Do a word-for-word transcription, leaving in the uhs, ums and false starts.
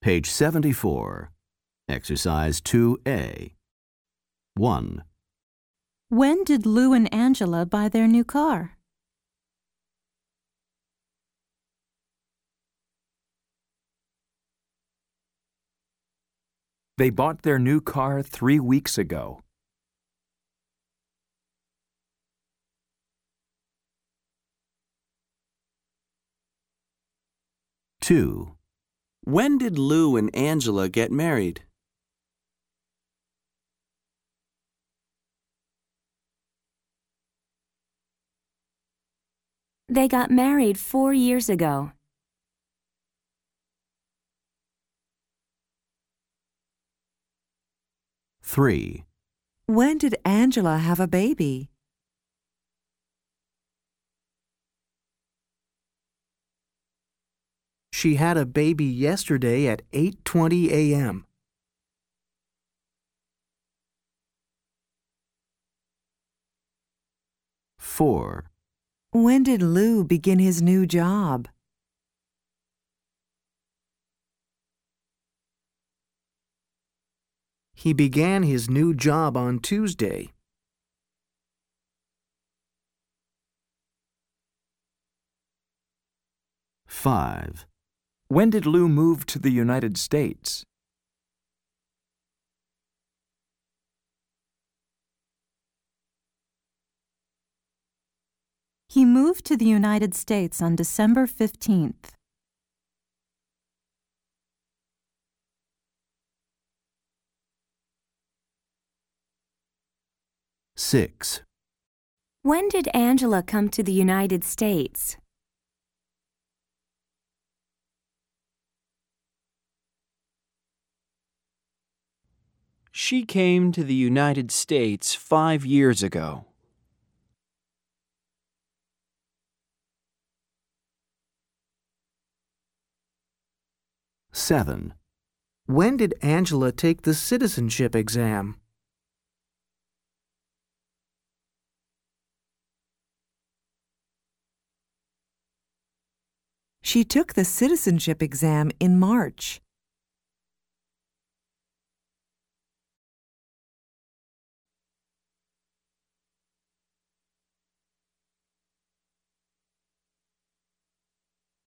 Page seventy-four. Exercise two A. one. When did Lou and Angela buy their new car? They bought their new car three weeks ago. two. When did Lou and Angela get married? They got married four years ago. three. When did Angela have a baby? She had a baby yesterday at eight twenty a m four. When did Lou begin his new job? He began his new job on Tuesday. five. When did Lou move to the United States? He moved to the United States on December fifteenth. six. When did Angela come to the United States? She came to the United States five years ago. seven. When did Angela take the citizenship exam? She took the citizenship exam in March.